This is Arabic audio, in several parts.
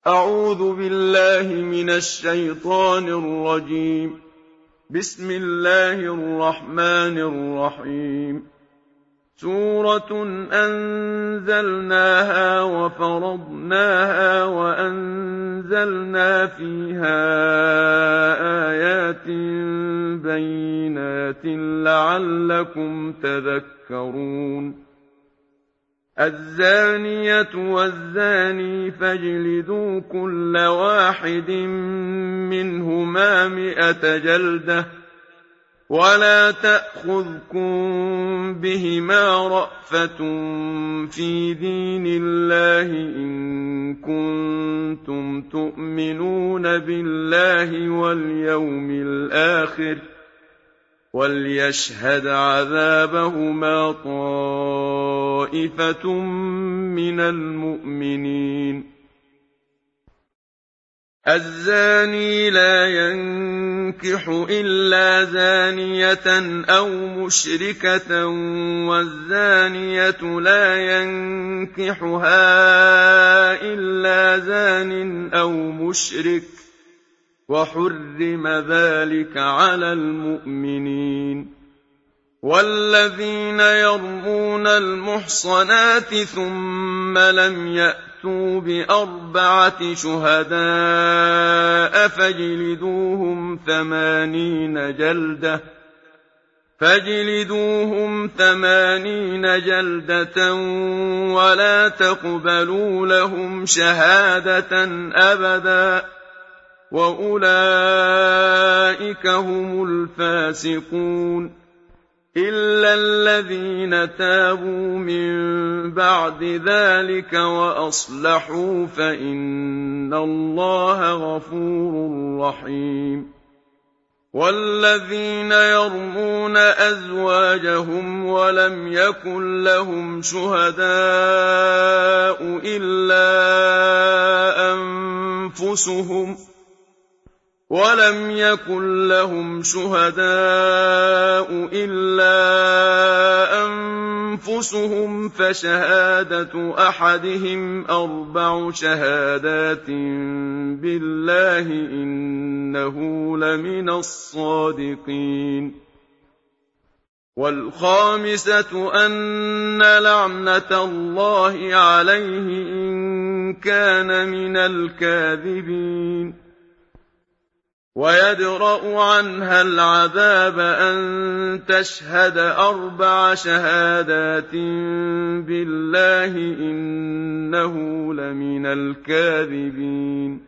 أعوذ بالله من الشيطان الرجيم. بسم الله الرحمن الرحيم. سورة أنزلناها وفرضناها وأنزلنا فيها آيات بينات لعلكم تذكرون. الزانية والزاني فاجلدوا كل واحد منهما 100 جلدة ولا تأخذكم بهما رأفة في دين الله إن كنتم تؤمنون بالله واليوم الآخر وليشهد عذابهما طائفة من المؤمنين. الزاني لا ينكح إلا زانية أو مشركة والزانية لا ينكحها إلا زان أو مشرك وحرم ذلك على المؤمنين. والذين يرمون المحصنات ثم لم يأتوا ب4 شهداء فاجلدوهم 80 جلدة ولا تقبلوا لهم شهادة أبدا وأولئك هم الفاسقون إلا الذين تابوا من بعد ذلك وأصلحوا فإن الله غفور رحيم. والذين يرمون أزواجهم ولم يكن لهم شهداء إلا أنفسهم فشهادة أحدهم 4 شهادات بالله إنه لمن الصادقين. والخامسة أن لعنة الله عليه إن كان من الكاذبين. ويدرأ عنها العذاب أن تشهد 4 شهادات بالله إنه لمن الكاذبين.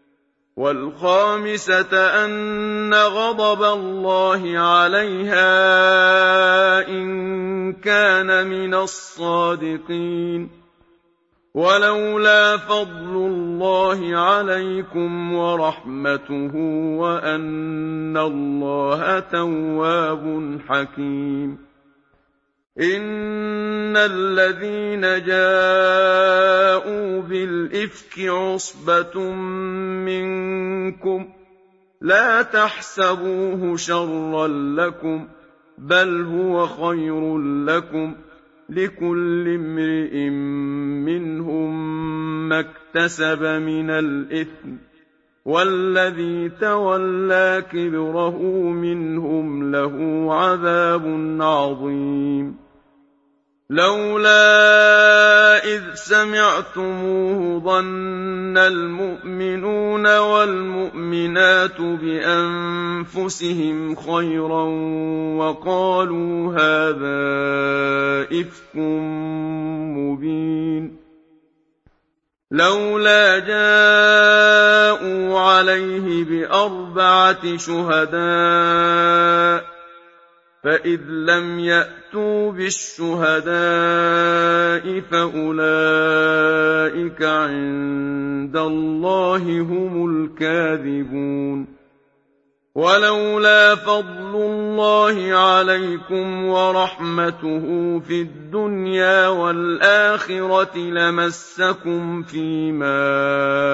والخامسة أن غضب الله عليها إن كان من الصادقين. ولولا فضل الله عليكم ورحمته وأن الله تواب حكيم. إن الذين جاءوا بالإفك عصبة منكم لا تحسبوه شرا لكم بل هو خير لكم لكل امرئ منهم ما اكتسب من الإثم والذي تولى كبره منهم له عذاب عظيم. لولا إذ سمعتموه ظن المؤمنون والمؤمنات بأنفسهم خيرا وقالوا هذا إفك مبين. لولا جاءوا عليه ب4 شهداء فإذ لم يأتوا بالشهداء فأولئك عند الله هم الكاذبون. ولولا فضل الله عليكم ورحمته في الدنيا والآخرة لمسكم فيما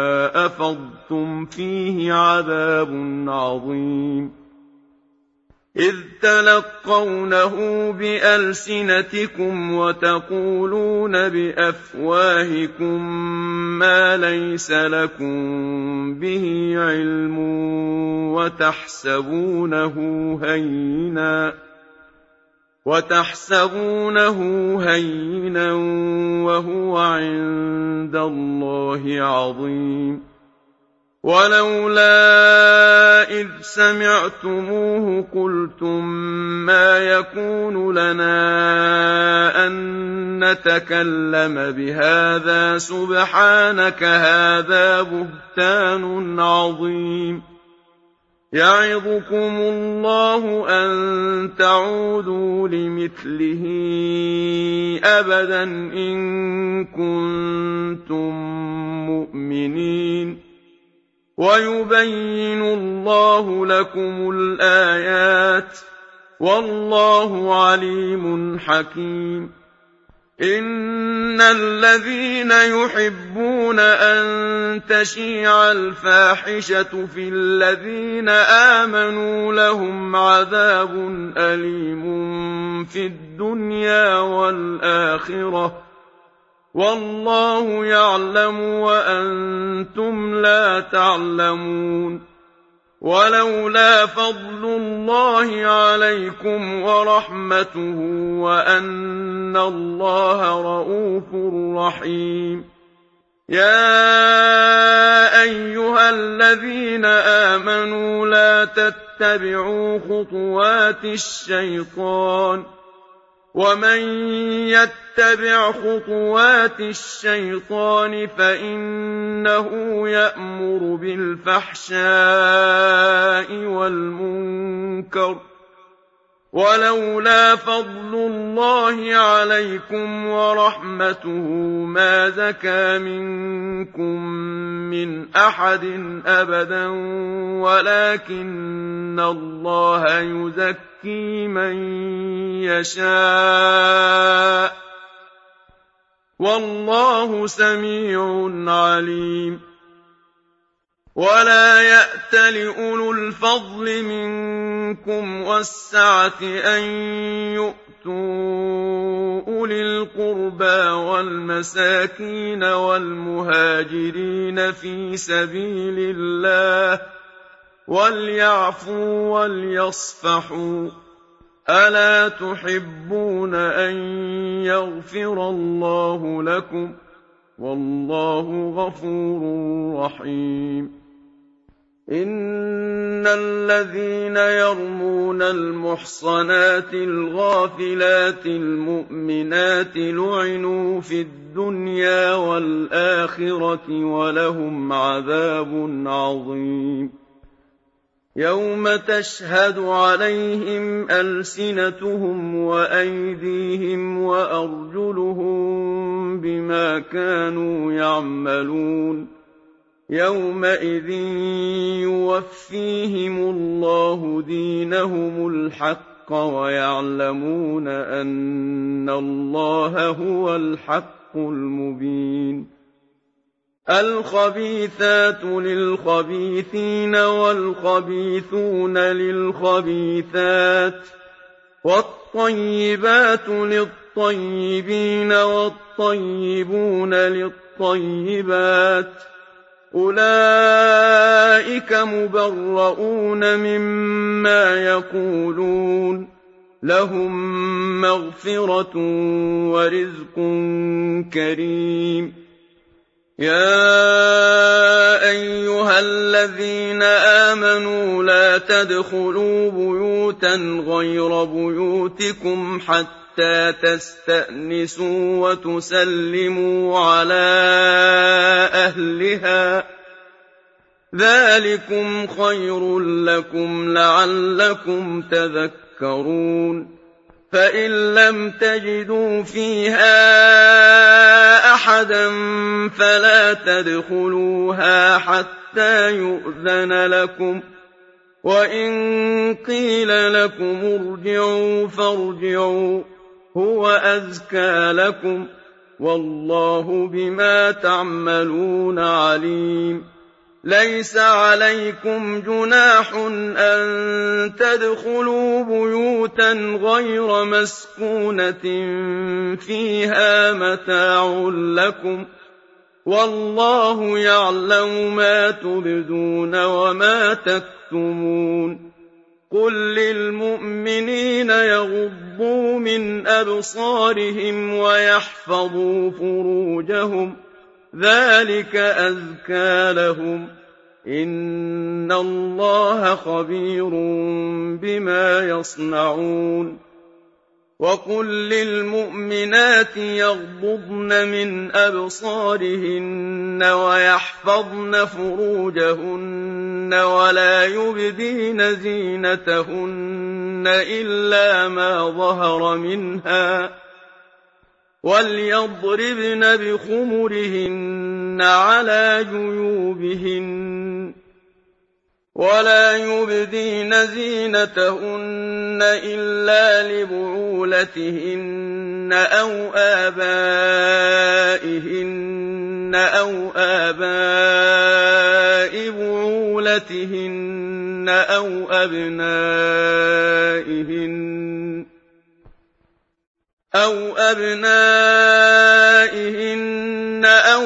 أفضتم فيه عذاب عظيم. إذ تلقونه بألسنتكم وتقولون بأفواهكم ما ليس لكم به علم وتحسبونه هينا وهو عند الله عظيم. ولولا إذ سمعتموه قلتم ما يكون لنا أن نتكلم بهذا سبحانك هذا بهتان عظيم. يعظكم الله أن تعودوا لمثله أبدا إن كنتم مؤمنين. ويبين الله لكم الآيات والله عليم حكيم. إن الذين يحبون أن تشيع الفاحشة في الذين آمنوا لهم عذاب أليم في الدنيا والآخرة والله يعلم وأنتم لا تعلمون. ولولا فضل الله عليكم ورحمته وأن الله رءوف رحيم. يا أيها الذين آمنوا لا تتبعوا خطوات الشيطان ومن يتبع خطوات الشيطان فإنه يأمر بالفحشاء والمنكر. ولولا فضل الله عليكم ورحمته ما زكى منكم من أحد أبدا ولكن الله يزكي من يشاء والله سميع عليم. ولا يأت لأولو الفضل منكم والسعة أن يؤتوا أولي القربى والمساكين والمهاجرين في سبيل الله وليعفوا وليصفحوا. ألا تحبون أن يغفر الله لكم والله غفور رحيم. إن الذين يرمون المحصنات الغافلات المؤمنات لعنوا في الدنيا والآخرة ولهم عذاب عظيم. يوم تشهد عليهم ألسنتهم وأيديهم وأرجلهم بما كانوا يعملون. يومئذ يوفيهم الله دينهم الحق ويعلمون أن الله هو الحق المبين. الخبيثات للخبيثين والخبيثون للخبيثات والطيبات للطيبين والطيبون للطيبات أولئك مبرؤون مما يقولون لهم مغفرة ورزق كريم. يا أيها الذين آمنوا لا تدخلوا بيوتا غير بيوتكم حتى تستأنسوا وتسلموا على أهلها ذلكم خير لكم لعلكم تذكرون. فإن لم تجدوا فيها أحدا فلا تدخلوها حتى يؤذن لكم وإن قيل لكم ارجعوا فارجعوا هو أزكى لكم والله بما تعملون عليم. ليس عليكم جناح أن تدخلوا بيوتا غير مسكونة فيها متاع لكم والله يعلم ما تبدون وما تكتمون قل للمؤمنين يغضوا من أبصارهم ويحفظوا فروجهم ذلك أزكى لهم إن الله خبير بما يصنعون وقل للمؤمنات يغضضن من أبصارهن ويحفظن فروجهن ولا يبدين زينتهن إلا ما ظهر منها وليضربن بخمرهن على جيوبهن ولا يبدين زينتهن إلا لبعولتهن أو آبائهن أو آباء بعولتهن أو أبنائهن أو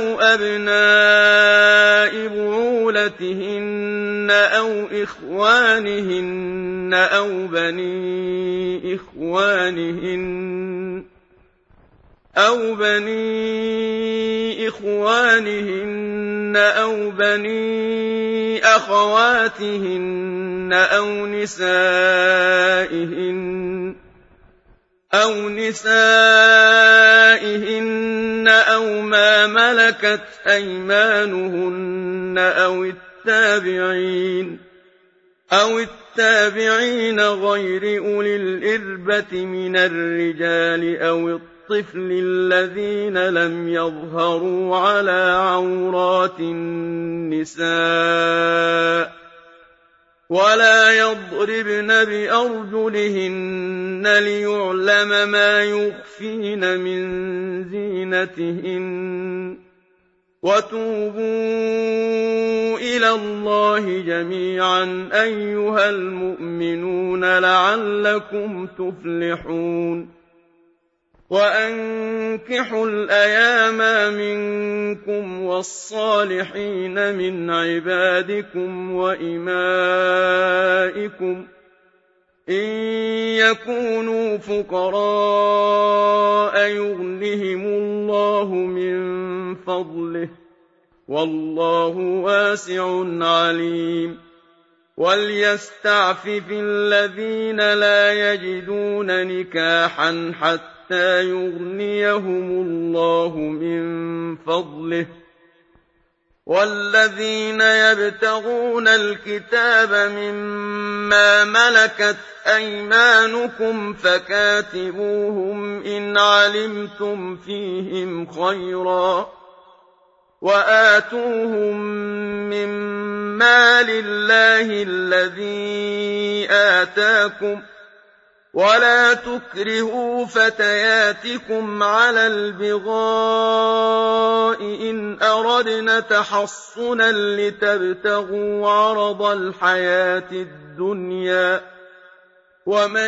أبناء بعولتهن أو إخوانهن أو بني إخوانهن أو بني أخواتهن أو نسائهن أو ما ملكت أيمانهن أو التابعين غير أولي الإربة من الرجال أو الطفل الذين لم يظهروا على عورات النساء ولا يضربن بأرجلهن ليعلم ما يخفين من زينتهن وتوبوا إلى الله جميعا أيها المؤمنون لعلكم تفلحون وأنكحوا الأيام منكم والصالحين من عبادكم وإمائكم إن يكونوا فقراء يغنهم الله من فضله والله واسع عليم وليستعفف الذين لا يجدون نكاحا حتى يغنيهم الله من فضله والذين يبتغون الكتاب مما ملكت أيمانكم فكاتبوهم إن علمتم فيهم خيرا وآتوهم من مال الله الذي آتاكم ولا تكرهوا فتياتكم على البغاء إن أردنا تحصنا لتبتغوا عرض الحياة الدنيا ومن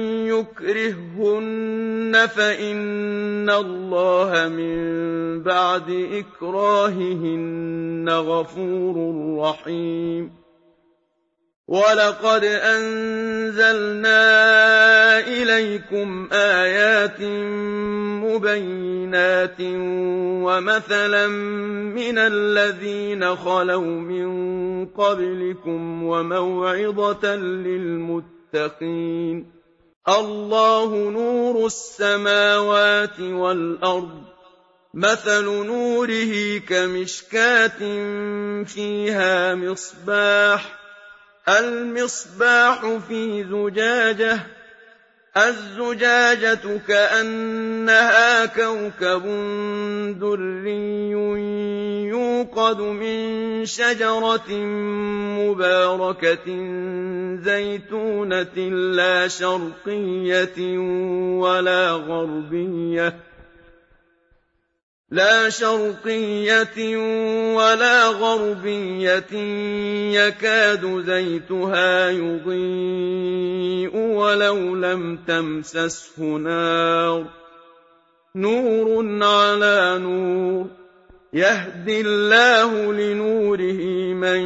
يكرههن فإن الله من بعد إكراههن غفور رحيم ولقد أنزلنا إليكم آيات مبينات ومثلا من الذين خلوا من قبلكم وموعظة للمتقين الله نور السماوات والأرض مثل نوره كمشكاة فيها المصباح في زجاجة الزجاجة كأنها كوكب دري يوقد من شجرة مباركة زيتونة لا شرقية ولا غربية لا شرقية ولا غربية يكاد زيتها يضيء ولو لم تمسسه نار نور على نور يهدي الله لنوره من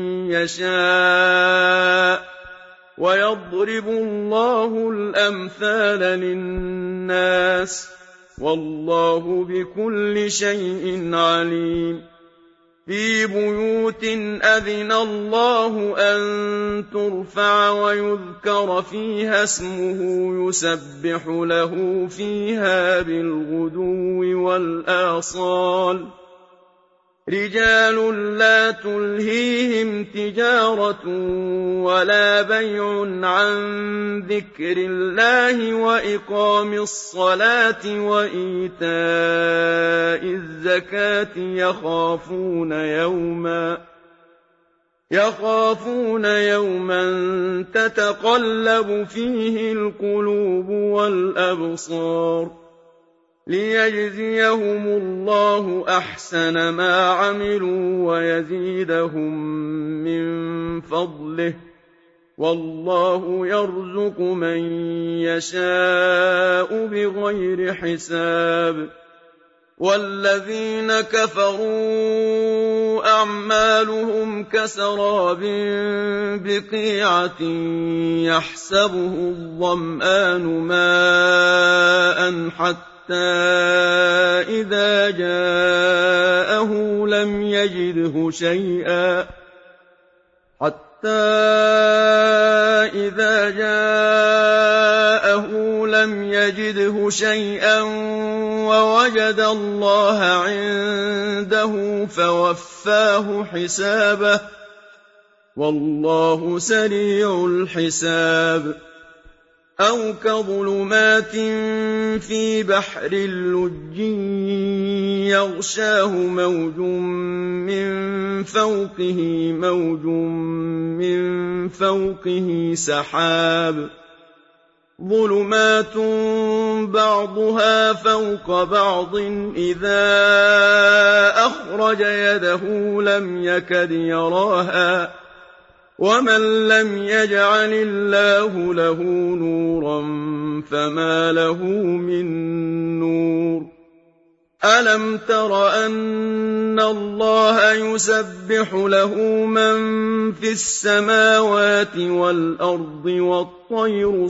يشاء ويضرب الله الأمثال للناس والله بكل شيء عليم في بيوت أذن الله أن ترفع ويذكر فيها اسمه يسبح له فيها بالغدو والآصال رجال لا تلهيهم تجارة ولا بيع عن ذكر الله وإقام الصلاة وإيتاء الزكاة يخافون يوما تتقلب فيه القلوب والأبصار ليجزيهم الله أحسن ما عملوا ويزيدهم من فضله والله يرزق من يشاء بغير حساب والذين كفروا أعمالهم كسراب بقيعة يحسبه الظمآن ماء حتى إذا جاءه لم يجده شيئا ووجد الله عنده فوفاه حسابه والله سريع الحساب أو كظلمات في بحر لج يغشاه موج من فوقه سحاب ظلمات بعضها فوق بعض إذا أخرج يده لم يكد يراها ومن لم يجعل الله له نورا فما له من نور ألم تر أن الله يسبح له من في السماوات والأرض والطير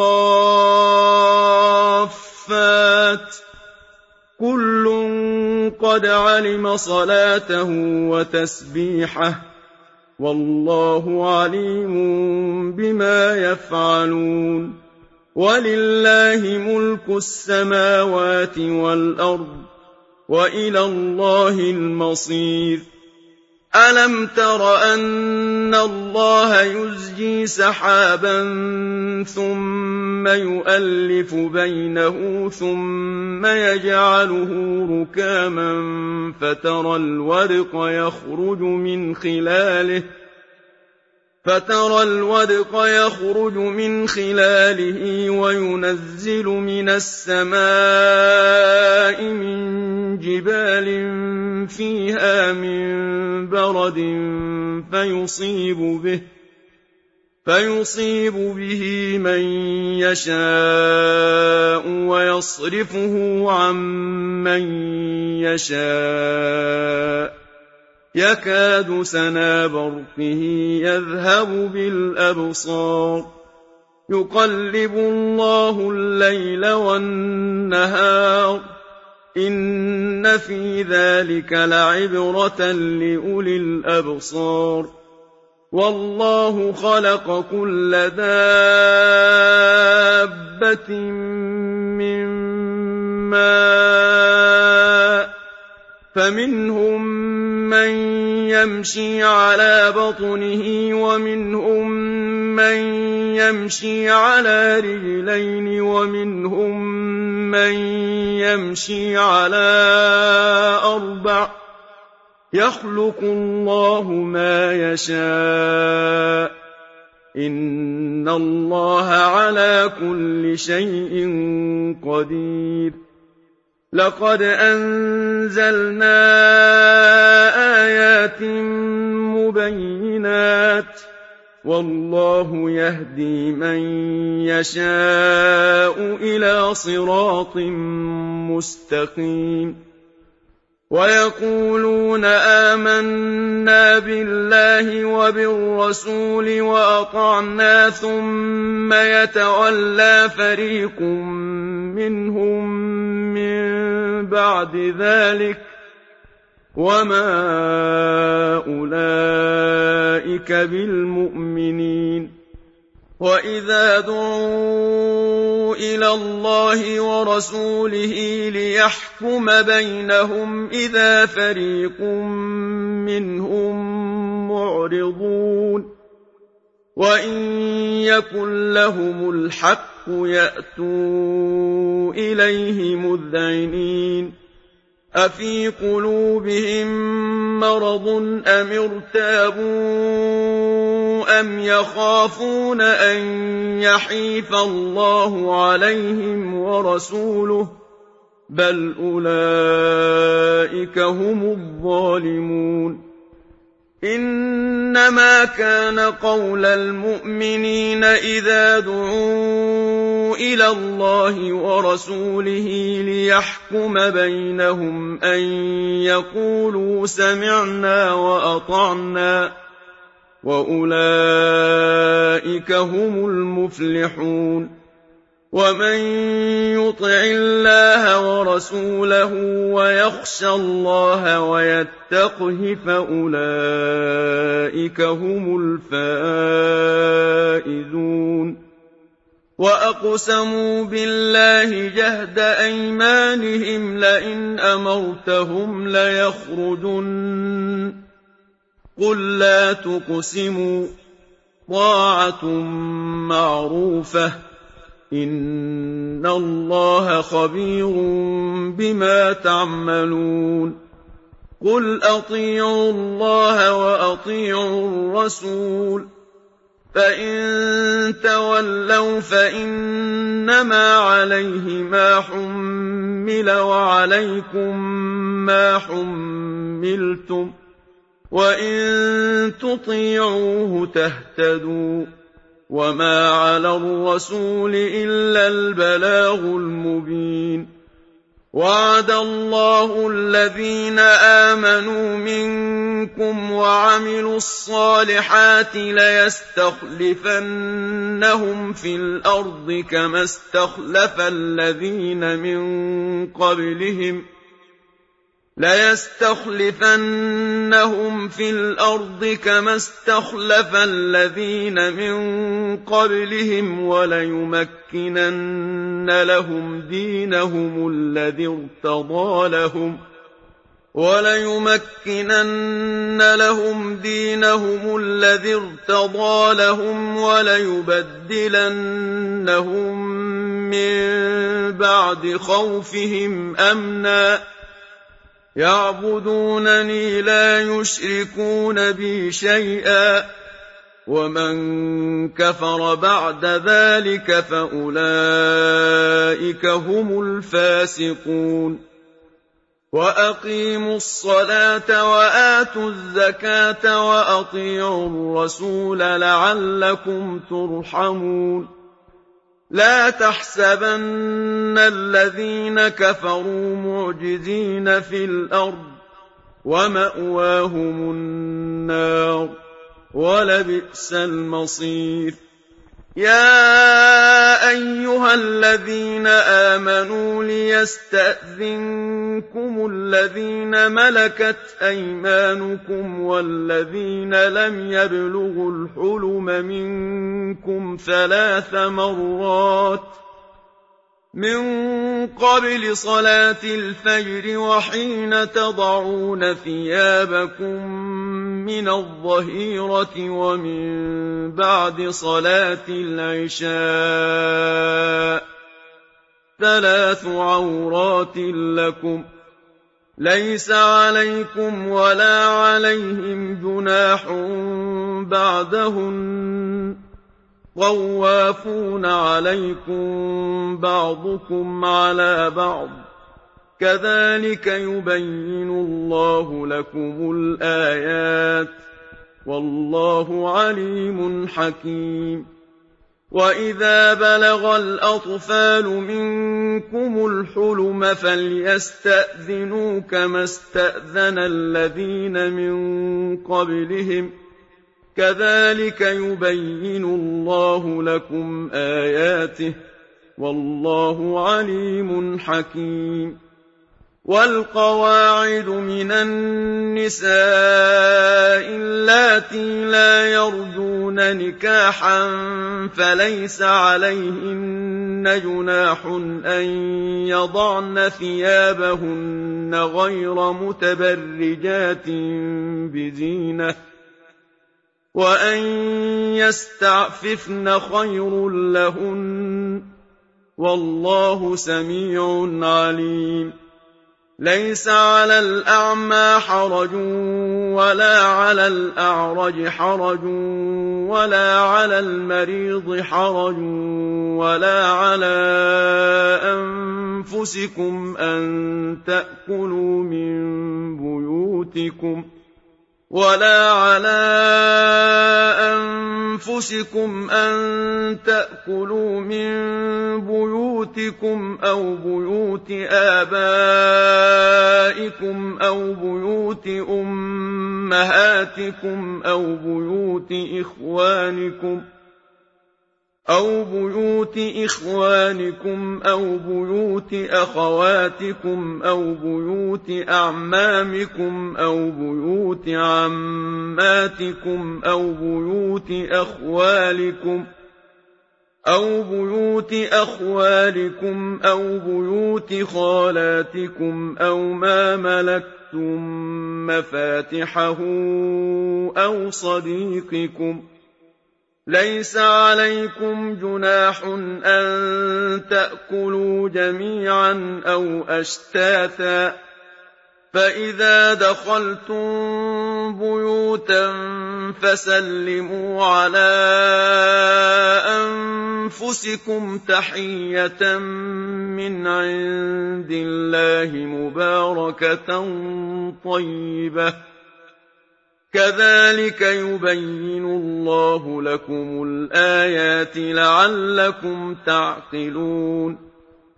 صافات كل قد علم صلاته وتسبيحه والله عليم بما يفعلون ولله ملك السماوات والأرض وإلى الله المصير ألم تر أن الله يزجي سحابا ثم يؤلف بينه ثم يجعله ركاما فترى الودق يخرج من خلاله وينزل من السماء من جبال فيها من برد فيصيب به من يشاء ويصرفه عن من يشاء يكاد سنا برقه يذهب بالأبصار يقلب الله الليل والنهار إن في ذلك لعبرة لأولي الأبصار والله خلق كل دابة من ماء فمنهم من يمشي على بطنه ومنهم من يمشي على رجلين ومنهم من يمشي على أربع يخلق الله ما يشاء إن الله على كل شيء قدير لقد أنزلنا آيات مبينات والله يهدي من يشاء إلى صراط مستقيم ويقولون آمنا بالله وبالرسول وأطعنا ثم يتولى فريق منهم من بعد ذلك وما أولئك بالمؤمنين وإذا دعوا إلى الله ورسوله ليحكم بينهم إذا فريق منهم معرضون وإن يكن لهم الحق يأتوا إليه مذعنين أفي قلوبهم مرض أم ارتابوا أم يخافون أن يحيف الله عليهم ورسوله بل أولئك هم الظالمون إنما كان قول المؤمنين إذا دعوا إلى الله ورسوله ليحكم بينهم أن يقولوا سمعنا وأطعنا وأولئك هم المفلحون ومن يطع الله ورسوله ويخشى الله ويتقه فأولئك هم الفائزون وأقسموا بالله جهد أيمانهم لئن أمرتهم ليخرجن قل لا تقسموا طاعة معروفة إن الله خبير بما تعملون قل أطيعوا الله وأطيعوا الرسول فإن تولوا فإنما عليه ما حمل وعليكم ما حملتم وإن تطيعوه تهتدوا وما على الرسول إلا البلاغ المبين وعد الله الذين آمنوا منكم وعملوا الصالحات ليستخلفنهم في الأرض كما استخلف الذين من قبلهم وليمكنن لهم دينهم الذي ارتضى لهم وليبدلنهم من بعد خوفهم أمنا يعبدونني لا يشركون بي شيئا ومن كفر بعد ذلك فأولئك هم الفاسقون وأقيموا الصلاة وآتوا الزكاة وأطيعوا الرسول لعلكم ترحمون لا تحسبن الذين كفروا معجزين في الأرض ومأواهم النار ولبئس المصير يا أيها الذين آمنوا ليستأذنكم الذين ملكت أيمانكم والذين لم يبلغوا الحلم منكم 3 مرات من قبل صلاة الفجر وحين تضعون ثيابكم من الظهيرة ومن بعد صلاة العشاء 3 عورات لكم ليس عليكم ولا عليهم جناح بعدهن طوافون عليكم بعضكم على بعض كذلك يبين الله لكم الآيات والله عليم حكيم وإذا بلغ الأطفال منكم الحلم فليستأذنوا كما استأذن الذين من قبلهم كذلك يبين الله لكم آياته والله عليم حكيم والقواعد من النساء اللاتي لا يرجون نكاحا فليس عليهن جناح أن يضعن ثيابهن غير متبرجات بزينة وأن يستعففن خير لهن والله سميع عليم ليس على الأعمى حرج ولا على الأعرج حرج ولا على المريض حرج ولا على أنفسكم أن تأكلوا من بيوتكم أو بيوت آبائكم أو بيوت أمهاتكم أو بيوت إخوانكم أو بيوت أخواتكم أو بيوت أعمامكم أو بيوت عماتكم أو بيوت أخوالكم أو بيوت خالاتكم أو ما ملكتم مفاتحه أو صديقكم ليس عليكم جناح أن تأكلوا جميعا أو أشتاتا فإذا دخلتم بيوتا فسلموا على أنفسكم تحية من عند الله مباركة طيبة كذلك يبين الله لكم الآيات لعلكم تعقلون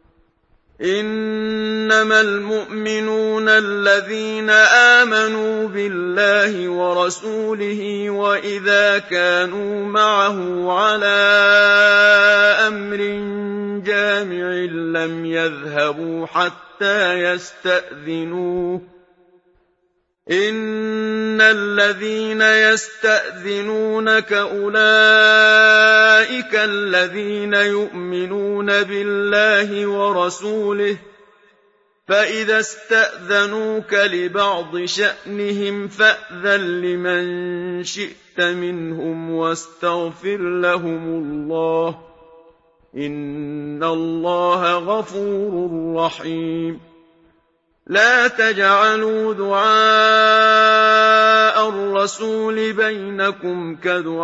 إنما المؤمنون الذين آمنوا بالله ورسوله وإذا كانوا معه على أمر جامع لم يذهبوا حتى يستأذنوه إن الذين يستأذنونك أولئك الذين يؤمنون بالله ورسوله فإذا استأذنوك لبعض شأنهم فأذن لمن شئت منهم واستغفر لهم الله إن الله غفور رحيم لا تجعلوا دعاء الرسول بينكم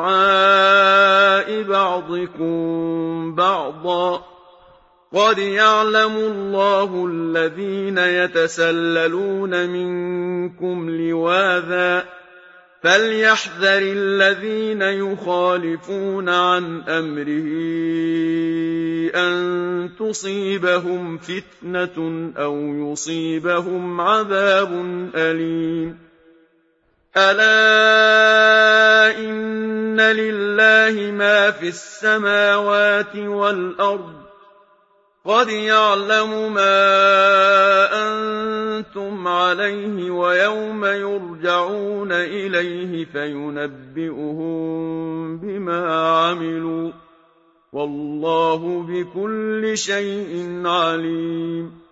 كدعاء بعضكم بعضا قد يعلم الله الذين يتسللون منكم لواذا فليحذر الذين يخالفون عن أمره أن تصيبهم فتنة أو يصيبهم عذاب أليم ألا إن لله ما في السماوات والأرض قد يعلم ما أنتم عليه ويوم يرجعون إليه فينبئهم بما عملوا والله بكل شيء عليم